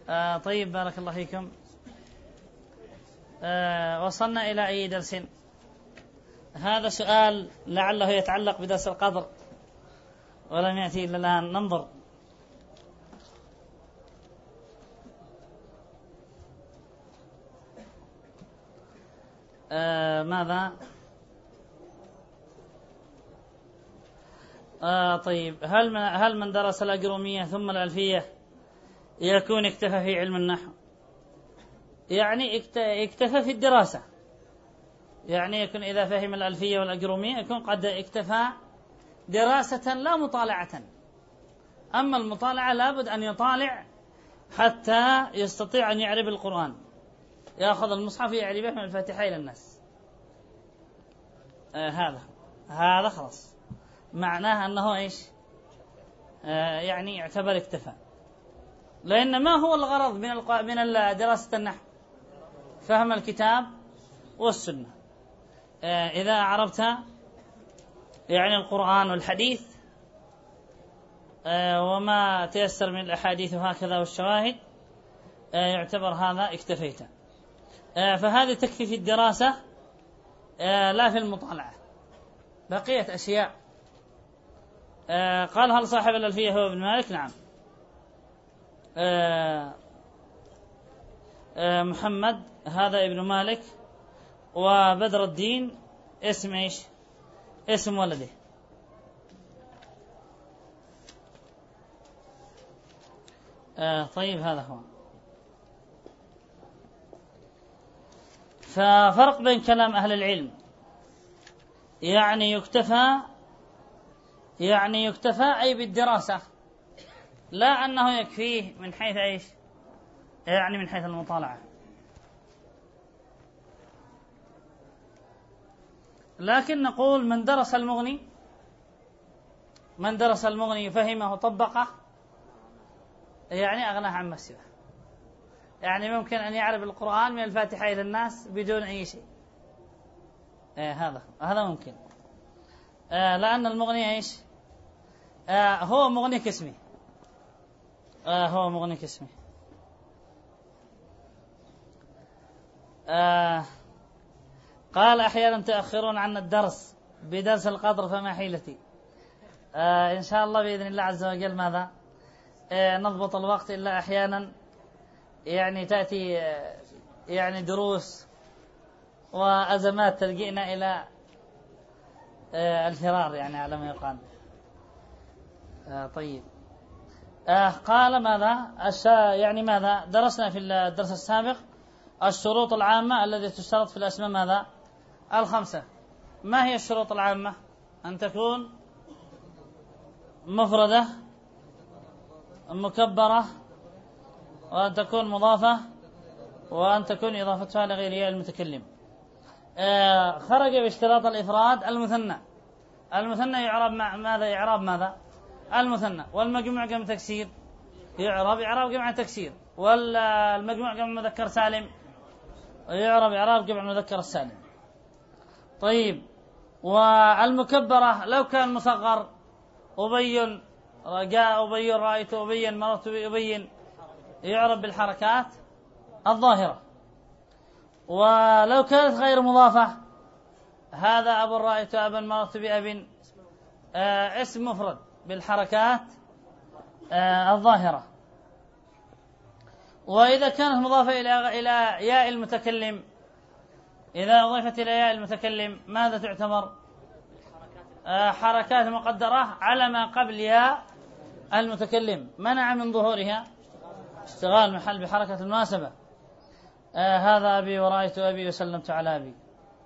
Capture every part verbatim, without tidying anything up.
آه طيب بارك الله فيكم. آه وصلنا إلى أي درس؟ هذا سؤال لعله يتعلق بدرس القدر ولم يأتي إلا الآن. ننظر. آه ماذا؟ آه طيب هل من, هل من درس الأجرومية ثم الألفية يكون اكتفى في علم النحو؟ يعني اكتفى في الدراسة، يعني يكون إذا فهم الألفية والأجرومية يكون قد اكتفى دراسة لا مطالعة. أما المطالعة لابد أن يطالع حتى يستطيع أن يعرف القرآن، يأخذ المصحف يعرفه من الفاتحة إلى الناس. آه هذا هذا خلاص معناه أنه إيش؟ آه يعني يعتبر اكتفى، لأن ما هو الغرض من من دراسة النحو؟ فهم الكتاب والسنة. آه إذا عرفت يعني القرآن والحديث آه وما تيسر من الأحاديث وهكذا والشواهد آه يعتبر هذا اكتفيت. آه فهذه تكفي في الدراسة آه لا في المطالعة. بقية أشياء آه قال هل صاحب الألفية هو ابن مالك؟ نعم. آه آه محمد هذا ابن مالك، وبدر الدين اسم ايش؟ اسم ولده. آه طيب هذا هو. ففرق بين كلام أهل العلم، يعني يكتفى يعني يكتفى أي بالدراسة، لا أنه يكفيه من حيث ايش؟ يعني من حيث المطالعة. لكن نقول من درس المغني من درس المغني فهمه وطبقه يعني أغناه عن مسيره، يعني ممكن أن يعرف القرآن من الفاتحة إلى الناس بدون أي شيء. آه هذا هذا ممكن. آه لأن المغني إيش؟ آه هو مغني كاسمه. آه هو مغني كاسمه. آه قال أحيانا تأخرون عن الدرس بدرس القدر فما حيلتي. آه إن شاء الله بإذن الله عز وجل ماذا آه نضبط الوقت، إلا أحيانا يعني تأتي آه يعني دروس وأزمات تلجئنا إلى آه الفرار، يعني على ما يقال. آه طيب آه قال ماذا يعني ماذا درسنا في الدرس السابق؟ الشروط العامة التي تشترط في الأسماء ماذا؟ الخمسة. ما هي الشروط العامة؟ أن تكون مفردة مكبرة، وأن تكون مضافة، وأن تكون إضافتها لغير ياء المتكلم. آه خرج باشتراط الإفراد المثنى. المثنى يعرب مع ماذا؟ إعراب ماذا؟ المثنى. والمجموع جمع تكسير يعرب إعراب جمع تكسير. والمجموع جمع مذكر سالم يعرب إعراب جمع مذكر السالم. طيب والمكبرة لو كان مصغر، أبين رجاء، أبين رأيت، أبين مررت، أبين يعرب بالحركات الظاهرة. ولو كانت غير مضافة، هذا أبو رأيت، أبا مررت بأب، آه اسم مفرد بالحركات آه الظاهرة. وإذا كانت مضافة إلى إلى ياء المتكلم، إذا أضيفت إلى ياء المتكلم ماذا تعتبر؟ آه حركات مقدرة على ما قبل ياء المتكلم منع من ظهورها اشتغال محل بحركة المناسبة. آه هذا أبي ورأيت أبي وسلمت على أبي.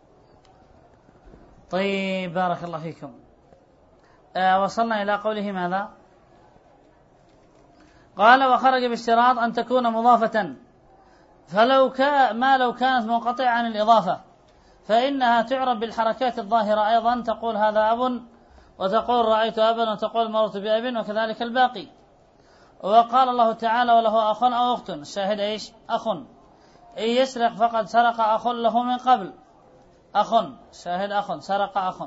طيب بارك الله فيكم. آه وصلنا إلى قوله ماذا؟ قال وخرج باشتراط أن تكون مضافة، فلو كان ما لو كانت منقطعة عن الإضافة فإنها تعرب بالحركات الظاهرة أيضا، تقول هذا أب، وتقول رأيت أبا، وتقول مررت بأب، وكذلك الباقي. وقال الله تعالى وله أخ أو أخت، الشاهد إيش؟ أخ. إن يسرق فقد سرق أخ له من قبل. أخ، شاهد أخ، سرق أخ.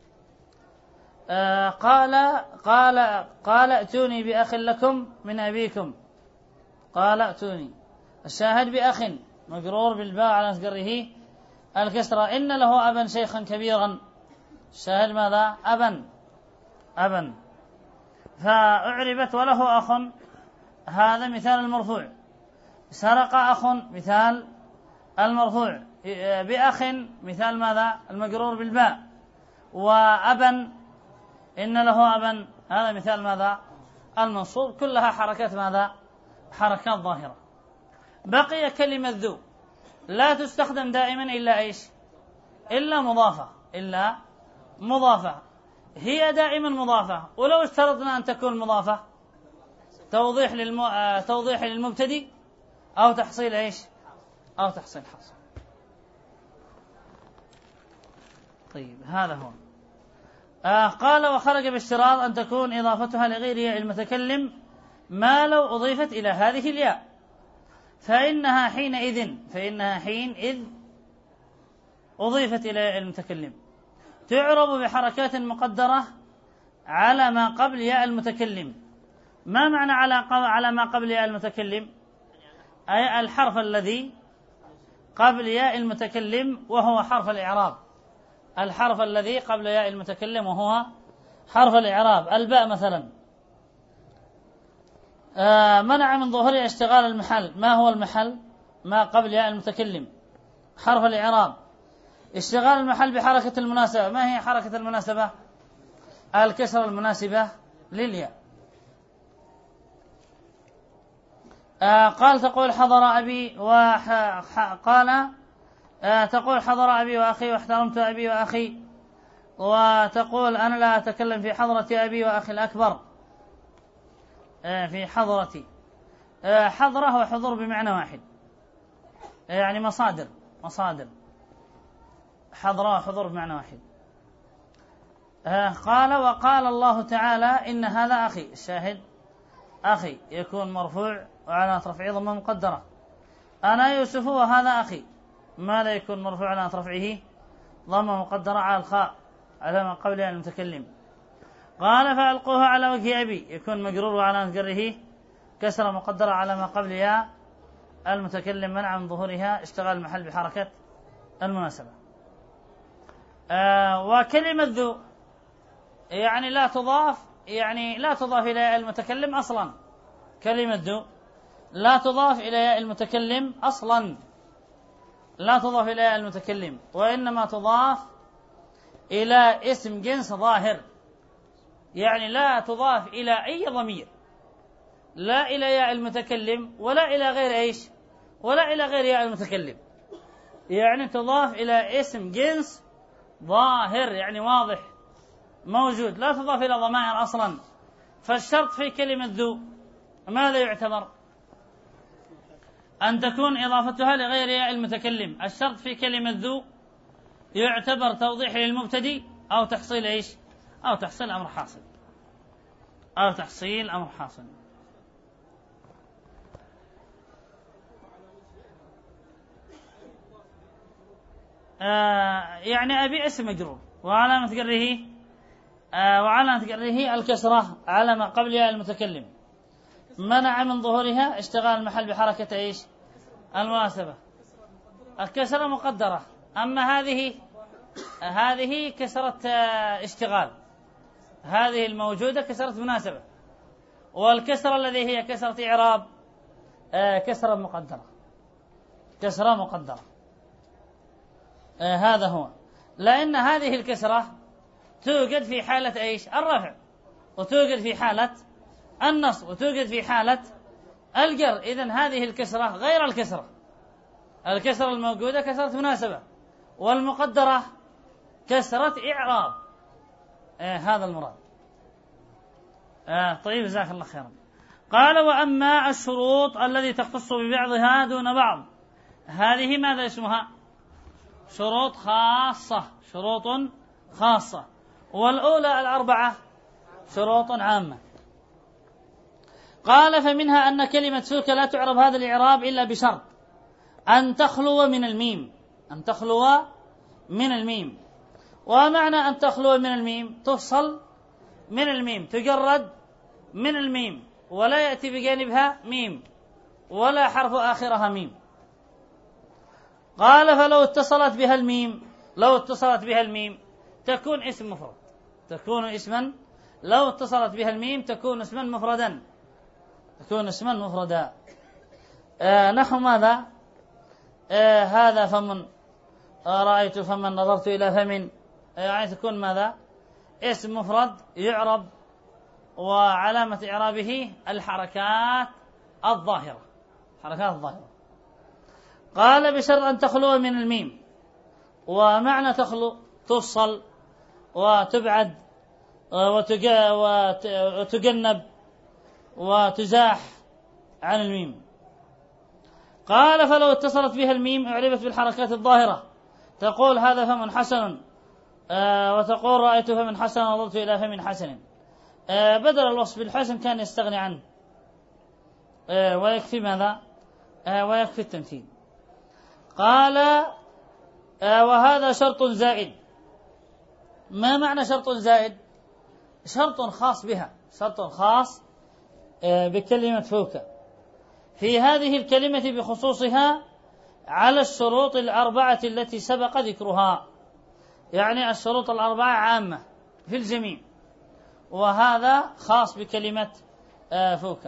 آه قال قال قال ائتوني بأخ لكم من أبيكم. قال ائتوني. الشاهد بأخ مجرور بالباء على جره الكسرة. إن له أبا شيخا كبيرا. الشاهد ماذا؟ أبا أبا. فأعربت وله أخ، هذا مثال المرفوع. سرق أخ مثال المرفوع. بأخ مثال ماذا؟ المجرور بالباء. وأبا إن له أبا هذا مثال ماذا؟ المنصوب. كلها حركات ماذا؟ حركات ظاهرة. بقي كلمة ذو لا تستخدم دائما إلا إيش؟ إلا مضافة. إلا مضافة. هي دائما مضافة. ولو اشترطنا أن تكون مضافة توضيح للم... توضيح للمبتدئ أو تحصيل إيش؟ أو تحصيل حاصل. طيب هذا هو. آه قال وخرج باشتراط أن تكون إضافتها لغير المتكلم ما لو أضيفت إلى هذه الياء فإنها حينئذ فإنها حينئذ أضيفت إلى المتكلم تعرب بحركات مقدرة على ما قبل ياء المتكلم. ما معنى على على ما قبل ياء المتكلم؟ أي الحرف الذي قبل ياء المتكلم وهو حرف الإعراب. الحرف الذي قبل ياء المتكلم وهو حرف الإعراب. الباء مثلا آه منع من ظهور اشتغال المحل. ما هو المحل؟ ما قبل ياء المتكلم حرف الإعراب. اشتغال المحل بحركة المناسبة. ما هي حركة المناسبة؟ الكسرة المناسبة للياء. آه قال تقول حضر أبي وقال آه تقول حضر أبي وأخي واحترمت أبي وأخي. وتقول أنا لا أتكلم في حضرة أبي وأخي الأكبر. آه في حضرتي. آه حضرة وحضور بمعنى واحد، يعني مصادر مصادر حضرة وحضور بمعنى واحد. آه قال وقال الله تعالى إن هذا أخي. الشاهد أخي يكون مرفوع وعلى رفعه ضمة مقدرة. أنا يوسف وهذا أخي. ماذا يكون مرفوع على رفعه؟ ضمة مقدرة على الخاء على ما قبلها المتكلم. قال فألقوها على وجه أبي يكون مجرور وعلى جره كسر مقدرة على ما قبلها المتكلم منع من ظهورها اشتغال المحل بحركة المناسبة. آه وكلمة ذو يعني لا تضاف يعني لا تضاف إلى المتكلم أصلا. كلمة ذو لا تضاف إلى المتكلم أصلا. لا تضاف إلى المتكلم وإنما تضاف إلى اسم جنس ظاهر. يعني لا تضاف إلى أي ضمير، لا إلى ياء المتكلم ولا إلى غير إيش ولا إلى غير ياء المتكلم. يعني تضاف إلى اسم جنس ظاهر يعني واضح موجود، لا تضاف إلى ضمائر أصلا. فالشرط في كلمة ذو ماذا يعتبر؟ أن تكون إضافتها لغير ياء المتكلم. الشرط في كلمة ذو يعتبر توضيح للمبتدئ أو تحصيل إيش أو تحصيل أمر حاصل أو تحصيل أمر حاصل. آه يعني أبي اسم مجرور وعلامة جره آه وعلامة جره الكسرة على ما قبل ياء المتكلم منع من ظهورها اشتغال المحل بحركة إيش المناسبة. الكسرة مقدرة. أما هذه هذه كسرة اشتغال. هذه الموجودة كسرة مناسبة. والكسرة الذي هي كسرة إعراب آه كسرة مقدرة كسرة مقدرة آه هذا هو. لأن هذه الكسرة توجد في حالة إيش الرفع وتوجد في حالة النصب وتوجد في حالة الجر. إذن هذه الكسرة غير الكسرة. الكسرة الموجودة كسرة مناسبة والمقدرة كسرة إعراب. آه هذا المراد. آه طيب جزاك الله خيرا. قال وأما الشروط التي تختص ببعضها دون بعض هذه ماذا اسمها؟ شروط خاصة. شروط خاصة. والأولى الأربعة شروط عامة. قال فمنها أن كلمة سوك لا تعرب هذا الإعراب إلا بشرط أن تخلو من الميم. أن تخلو من الميم. ومعنى أن تخلو من الميم تفصل من الميم تجرد من الميم ولا يأتي بجانبها ميم ولا حرف آخرها ميم. قال فلو اتصلت بها الميم لو اتصلت بها الميم تكون اسم مفرد، تكون اسما لو اتصلت بها الميم تكون اسما مفردا، تكون اسما مفردا. آه نحو ماذا؟ آه هذا فم، آه رأيت فمن، نظرت إلى فم، آه يعني تكون ماذا؟ اسم مفرد يعرب وعلامة إعرابه الحركات الظاهرة، حركات الظاهرة. قال بشرط أن تخلو من الميم، ومعنى تخلو تفصل وتبعد وتجنب وتزاح عن الميم. قال فلو اتصلت بها الميم أعربت بالحركات الظاهرة، تقول هذا فم حسن، وتقول رأيت فم حسن نظرت إلى فم حسن. بدل الوصف بالحسن كان يستغني عنه ويكفي ماذا؟ ويكفي التمثيل. قال وهذا شرط زائد. ما معنى شرط زائد؟ شرط خاص بها، شرط خاص بكلمة فوق، في هذه الكلمة بخصوصها على الشروط الأربعة التي سبق ذكرها، يعني الشروط الأربعة عامة في الجميع، وهذا خاص بكلمة فوق.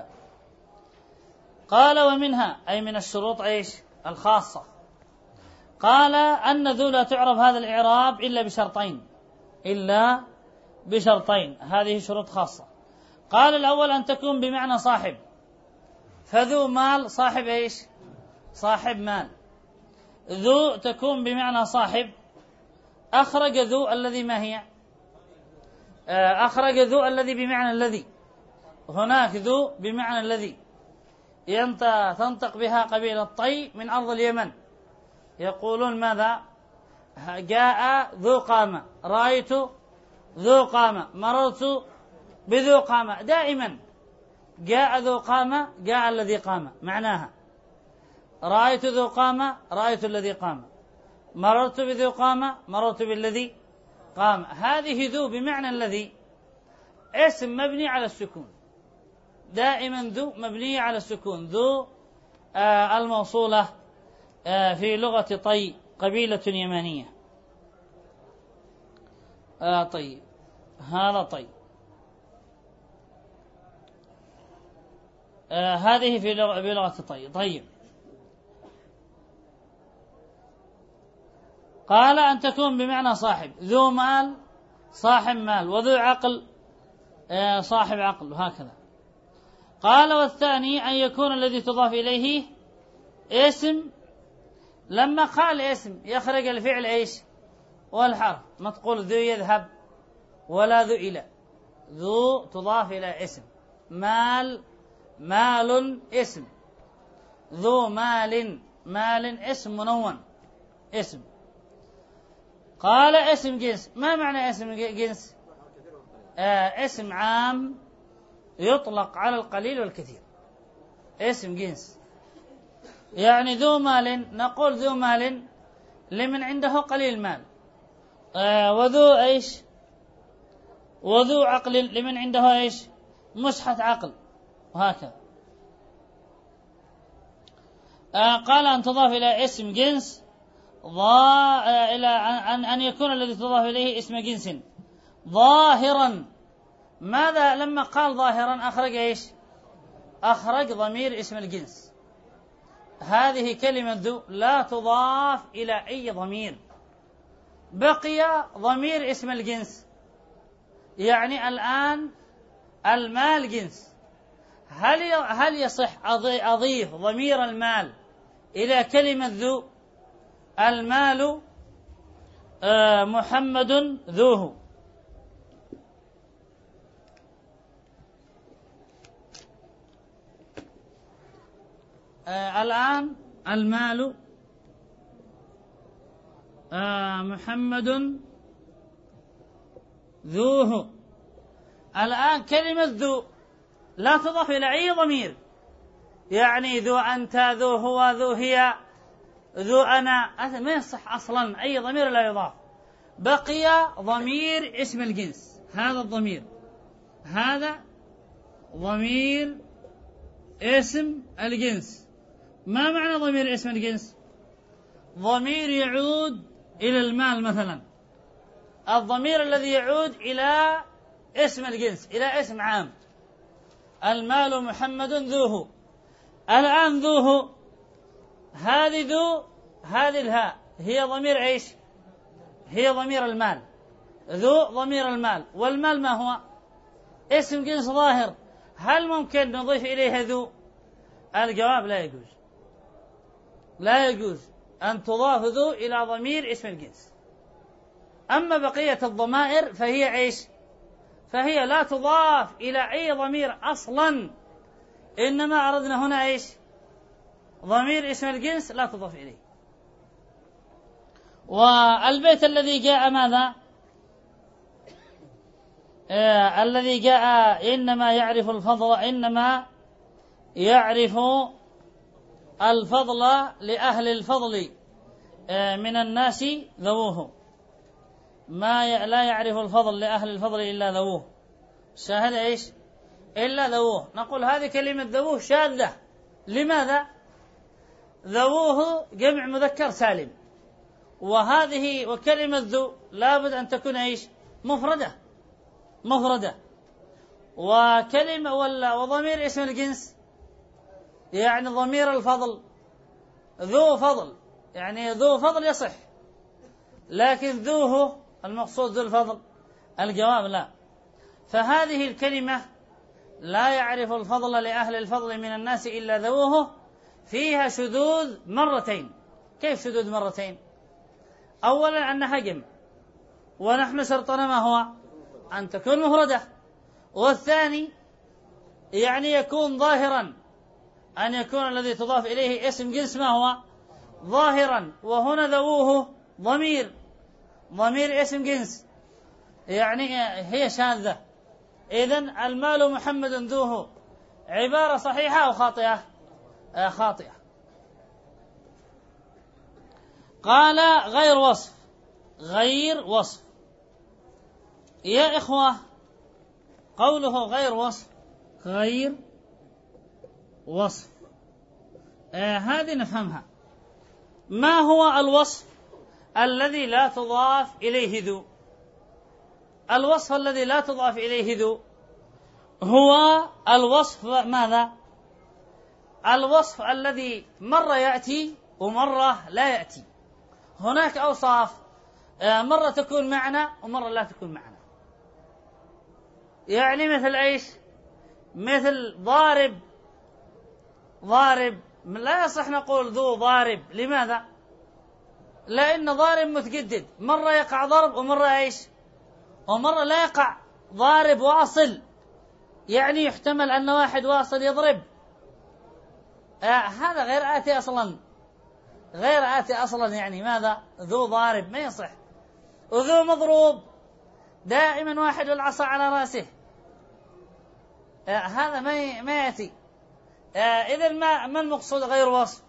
قال ومنها أي من الشروط ايش؟ الخاصة. قال أن ذو لا تعرب هذا الإعراب إلا بشرطين، إلا بشرطين، هذه شروط خاصة. قال الأول أن تكون بمعنى صاحب، فذو مال صاحب ايش؟ صاحب مال. ذو تكون بمعنى صاحب، أخرج ذو الذي ما هي؟ أخرج ذو الذي بمعنى الذي، هناك ذو بمعنى الذي تنطق بها قبيلة طي من أرض اليمن، يقولون ماذا؟ جاء ذو قامة، رأيت ذو قامة، مررت بذو قامة. دائما جاء ذو قامة جاء الذي قام، معناها رأيت ذو قامة رأيت الذي قام، مررت بذو قامة مررت بالذي قام. هذه ذو بمعنى الذي اسم مبني على السكون، دائما ذو مبنية على السكون. ذو آه الموصولة آه في لغة طي، قبيلة يمانية. آه طيب، هذا طي، آه هذه في لغة بلغة طي. طيب، قال أن تكون بمعنى صاحب، ذو مال صاحب مال، وذو عقل آه صاحب عقل، وهكذا. قال والثاني أن يكون الذي تضاف إليه اسم. لما قال اسم يخرج الفعل ايش؟ والحرف، ما تقول ذو يذهب ولا ذو إلى، ذو تضاف إلى اسم. مال مال اسم، ذو مال مال اسم منون اسم. قال اسم جنس. ما معنى اسم جنس؟ آه اسم عام يطلق على القليل والكثير، اسم جنس. يعني ذو مال، نقول ذو مال لمن عنده قليل مال، آه وذو ايش؟ وذو عقل لمن عنده ايش؟ مسحة عقل، وهكذا. آه قال أن تضاف إلى اسم جنس ضا إلى أن أن يكون الذي تضاف إليه اسم جنس ظاهرا. ماذا لما قال ظاهرا أخرج ايش؟ أخرج ضمير اسم الجنس. هذه كلمة ذو لا تضاف إلى أي ضمير، بقي ضمير اسم الجنس. يعني الآن المال جنس، هل هل يصح أضيف ضمير المال إلى كلمة ذو؟ المال آه محمد ذوه. آه الآن المال آه محمد ذوه. الآن كلمة ذو لا تضاف إلى أي ضمير، يعني ذو أنت ذو هو ذو هي ذو أنا، ما يصح أصلا أي ضمير لا يضاف. بقي ضمير اسم الجنس، هذا الضمير، هذا ضمير اسم الجنس ما معنى ضمير اسم الجنس؟ ضمير يعود إلى المال مثلا، الضمير الذي يعود إلى اسم الجنس، إلى اسم عام. المال محمد ذوه، الآن ذوه هذه ذو، هذه الهاء هي ضمير ايش؟ هي ضمير المال. ذو ضمير المال، والمال ما هو؟ اسم جنس ظاهر. هل ممكن نضيف إليها ذو؟ الجواب لا يجوز، لا يجوز أن تضاف ذو إلى ضمير اسم الجنس. أما بقية الضمائر فهي ايش؟ فهي لا تضاف إلى أي ضمير أصلا، إنما أردنا هنا ايش؟ ضمير اسم الجنس لا تضاف إليه. والبيت الذي جاء ماذا؟ آه الذي جاء إنما يعرف الفضل، إنما يعرف الفضل لأهل الفضل آه من الناس ذووه، ما لا يعرف الفضل لأهل الفضل إلا ذووه. شاهد إيش؟ إلا ذووه. نقول هذه كلمة ذووه شاذة. لماذا؟ ذووه جمع مذكر سالم، وهذه وكلمة ذو لابد أن تكون إيش؟ مفردة، مفردة. وكلمة ولا وضمير اسم الجنس يعني ضمير الفضل، ذو فضل، يعني ذو فضل يصح، لكن ذوه المقصود ذو الفضل؟ الجواب لا. فهذه الكلمة لا يعرف الفضل لأهل الفضل من الناس إلا ذووه فيها شذوذ مرتين. كيف شذوذ مرتين؟ أولا أنها جمع، ونحن شرطنا ما هو؟ أن تكون مفردة. والثاني يعني يكون ظاهرا، أن يكون الذي تضاف إليه اسم جنس ما هو؟ ظاهرا. وهنا ذووه ضمير، ضمير اسم جنس، يعني هي شاذة. إذن المال محمد ذوه عبارة صحيحة أو خاطئة؟ آه خاطئة. قال غير وصف، غير وصف. يا إخوة قوله غير وصف، غير وصف آه هذه نفهمها. ما هو الوصف الذي لا تضاف إليه ذو؟ الوصف الذي لا تضاف إليه ذو هو الوصف ماذا؟ الوصف الذي مرة يأتي ومرة لا يأتي. هناك أوصاف مرة تكون معنا ومرة لا تكون معنا. يعني مثل إيش؟ مثل ضارب، ضارب لا يصح نقول ذو ضارب. لماذا؟ لأن ضارب متجدد، مرة يقع ضرب ومرة إيش؟ ومرة لا يقع ضارب واصل، يعني يحتمل أن واحد واصل يضرب. آه هذا غير آتي أصلا، غير آتي أصلا. يعني ماذا؟ ذو ضارب ما يصح. وذو مضروب دائما واحد والعصا على رأسه، آه هذا ما ما يأتي. آه إذن ما ما المقصود غير وصف؟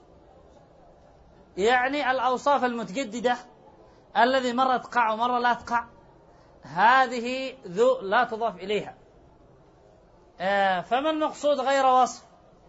يعني الأوصاف المتجددة الذي مرة تقع ومرة لا تقع، هذه ذو لا تضاف إليها. آه فما المقصود غير وصف؟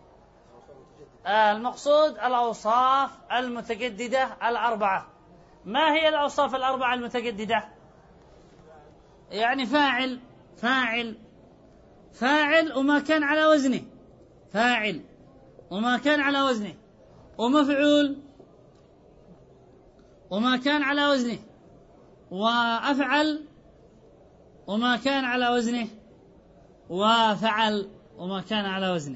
آه المقصود الأوصاف المتجددة الأربعة. ما هي الأوصاف الأربعة المتجددة؟ يعني فاعل، فاعل، فاعل وما كان على وزنه، فاعل وما كان على وزنه، ومفعول وما كان على وزنه، وأفعل وما كان على وزنه، وفعل وما كان على وزنه.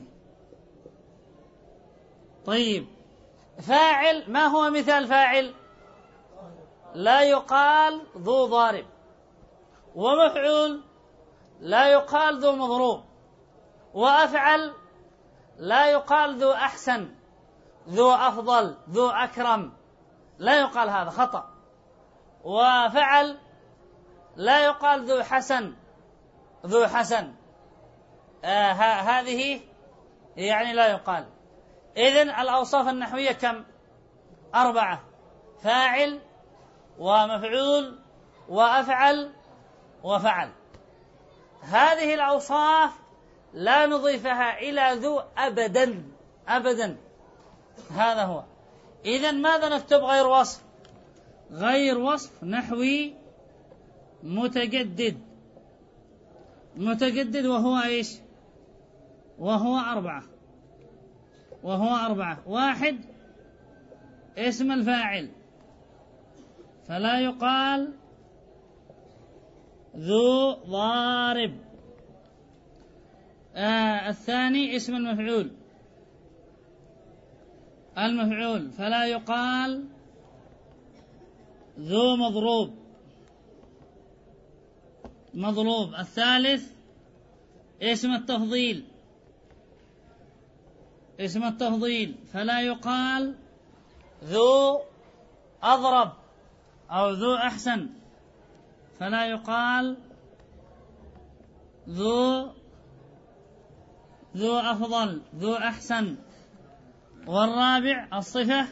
طيب فاعل ما هو مثال فاعل؟ لا يقال ذو ضارب. ومفعول لا يقال ذو مضروب. وأفعل لا يقال ذو أحسن، ذو أفضل، ذو أكرم، لا يقال هذا خطأ. وفعل لا يقال ذو حسن، ذو حسن، آه هذه يعني لا يقال. إذن الأوصاف النحوية كم؟ أربعة: فاعل ومفعول وأفعل وفعل. هذه الأوصاف لا نضيفها إلى ذو أبدا أبدا. هذا هو. إذن ماذا نكتب غير وصف؟ غير وصف نحوي متجدد. متجدد وهو إيش؟ وهو أربعة. وهو أربعة. واحد اسم الفاعل فلا يقال ذو ضارب. آه الثاني اسم المفعول المفعول فلا يقال ذو مضروب مضروب. الثالث اسم التفضيل اسم التفضيل فلا يقال ذو أضرب أو ذو أحسن، فلا يقال ذو ذو أفضل ذو أحسن. والرابع الصفة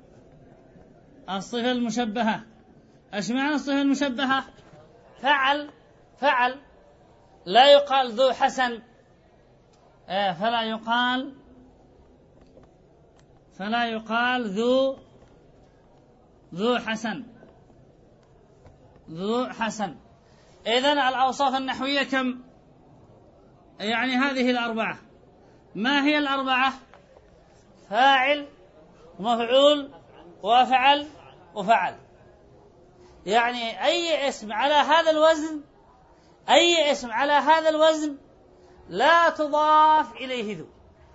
الصفة المشبهة. ايش معنى الصفة المشبهة؟ فعل فعل لا يقال ذو حسن، فلا يقال فلا يقال ذو ذو حسن ذو حسن. إذن الأوصاف النحوية كم؟ يعني هذه الأربعة. ما هي الأربعة؟ فاعل ومفعول وأفعل وفعل. يعني أي اسم على هذا الوزن أي اسم على هذا الوزن لا تضاف إليه ذو.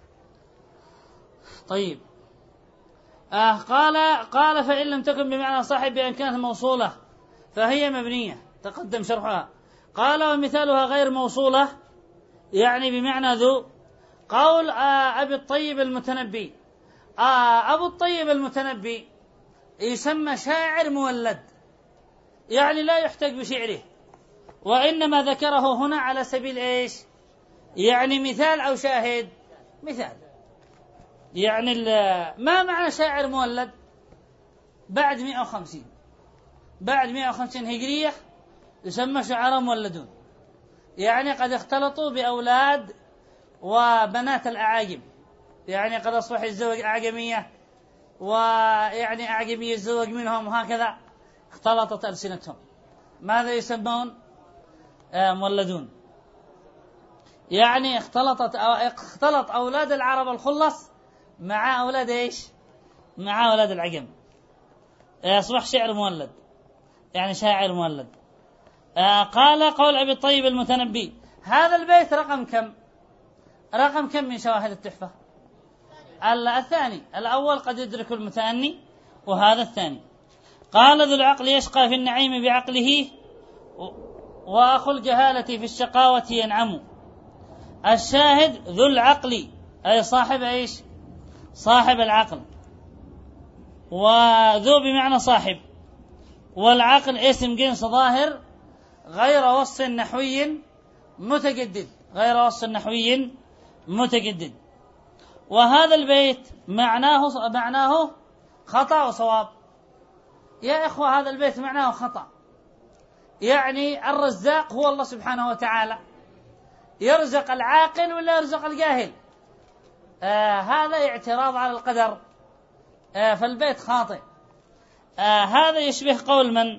طيب آه قال قال فإن لم تكن بمعنى صاحب بأن كانت موصولة فهي مبنية تقدم شرحها. قال ومثالها غير موصولة يعني بمعنى ذو. قول آه أبي الطيب المتنبي. آه أبو الطيب المتنبي يسمى شاعر مولد، يعني لا يحتج بشعره، وإنما ذكره هنا على سبيل إيش؟ يعني مثال أو شاهد. مثال يعني ما معنى شاعر مولد؟ بعد مئة وخمسين بعد مئة وخمسين هجرية يسمى شعراء مولدون، يعني قد اختلطوا بأولاد وبنات الأعاجم، يعني قد أصبح الزوج أعجمية ويعني أعجمية الزوج منهم، وهكذا اختلطت ألسنتهم. ماذا يسمون؟ آه مولدون. يعني اختلطت أو اختلط أولاد العرب الخلص مع أولاد إيش؟ مع أولاد العجم، أصبح شعر مولد، يعني شاعر مولد. آه قال قول أبي الطيب المتنبي. هذا البيت رقم كم؟ رقم كم من شواهد التحفة؟ الثاني. الأول قد يدرك المتأني، وهذا الثاني. قال ذو العقل يشقى في النعيم بعقله وأخو الجهالة في الشقاوة ينعم. الشاهد ذو العقل أي صاحب إيش؟ صاحب العقل، وذو بمعنى صاحب، والعقل اسم جنس ظاهر غير وصف نحوي متجدد غير وصف نحوي متجدد. وهذا البيت معناه معناه خطأ وصواب. يا إخوة هذا البيت معناه خطأ، يعني الرزاق هو الله سبحانه وتعالى، يرزق العاقل ولا يرزق الجاهل؟ آه هذا اعتراض على القدر، آه فالبيت خاطئ. آه هذا يشبه قول من؟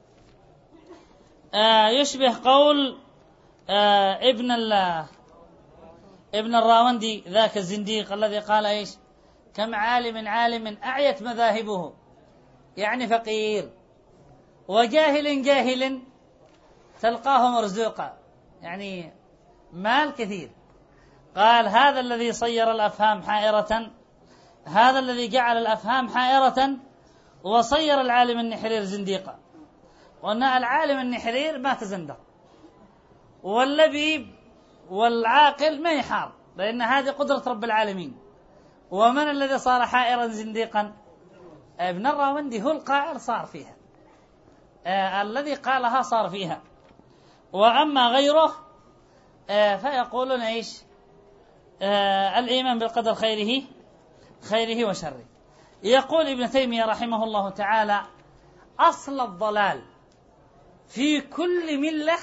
آه يشبه قول آه ابن الله ابن الراوندي ذاك الزنديق الذي قال إيش؟ كم عالم عالم أعيت مذاهبه، يعني فقير، وجاهل جاهل تلقاه مرزوقا، يعني مال كثير. قال هذا الذي صير الأفهام حائرة، هذا الذي جعل الأفهام حائرة وصير العالم النحرير زنديقا. وأن العالم النحرير ما تزندق، واللبيب والعاقل ما يحار، لأن هذه قدرة رب العالمين. ومن الذي صار حائرا زنديقا؟ ابن الراوندي هو القائل صار فيها، آه الذي قالها صار فيها. وأما غيره آه فيقولون إيش؟ آه الإيمان بالقدر خيره خيره وشره. يقول ابن تيمية رحمه الله تعالى أصل الضلال في كل ملة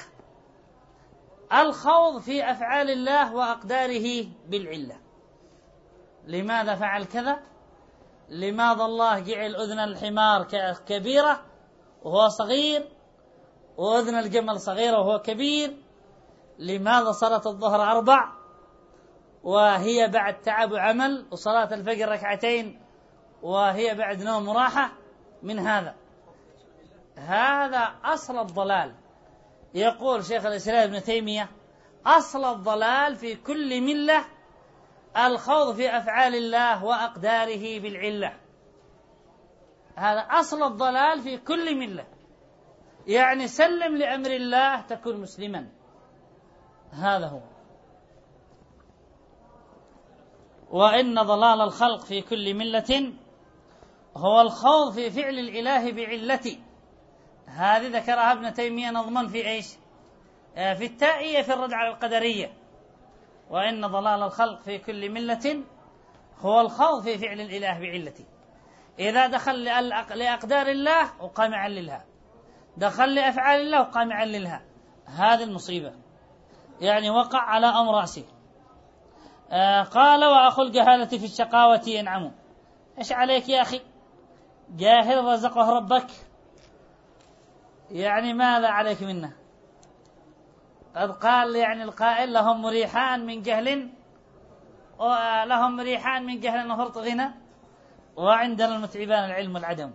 الخوض في أفعال الله وأقداره بالعلة. لماذا فعل كذا؟ لماذا الله جعل أذن الحمار كبيرة وهو صغير، وأذن الجمل صغيرة وهو كبير؟ لماذا صلاة الظهر أربع وهي بعد تعب وعمل، وصلاة الفجر ركعتين وهي بعد نوم وراحة؟ من هذا هذا أصل الضلال. يقول شيخ الإسلام ابن تيمية: أصل الضلال في كل ملة الخوض في أفعال الله وأقداره بالعلة. هذا أصل الضلال في كل ملة، يعني سلم لأمر الله تكون مسلما. هذا هو. وإن ضلال الخلق في كل ملة هو الخوض في فعل الإله بعلته. هذه ذكرها ابن تيمية نظما في إيش؟ في التائية في الرد على القدرية. وإن ضلال الخلق في كل ملة هو الخوض في فعل الإله بعلته. إذا دخل لأقدار الله وقام يعللها، دخل لأفعال الله وقام يعللها، هذه المصيبة، يعني وقع على أمر رأسه. آه قال: وأخو الجهالة في الشقاوة ينعم. إيش عليك يا أخي؟ جاهل رزقه ربك، يعني ماذا عليك منه؟ قد قال يعني القائل: لهم مريحان من جهل، لهم مريحان من جهل وفرط غنى، وعندنا المتعبان العلم والعدم.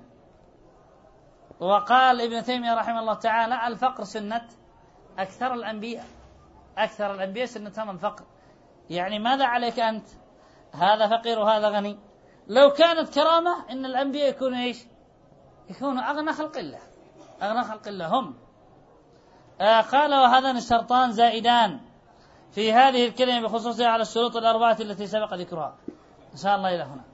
وقال ابن تيمية رحمه الله تعالى: الفقر سنة أكثر الأنبياء، أكثر الأنبياء سنتهم الفقر. يعني ماذا عليك أنت؟ هذا فقير وهذا غني. لو كانت كرامة إن الأنبياء يكونوا إيش؟ يكونوا أغنى خلق الله، أغنى خلق الله هم. آه قال: وهذان الشرطان زائدان في هذه الكلمة بخصوصها على الشروط الأربعة التي سبق ذكرها. إن شاء الله إلى هنا.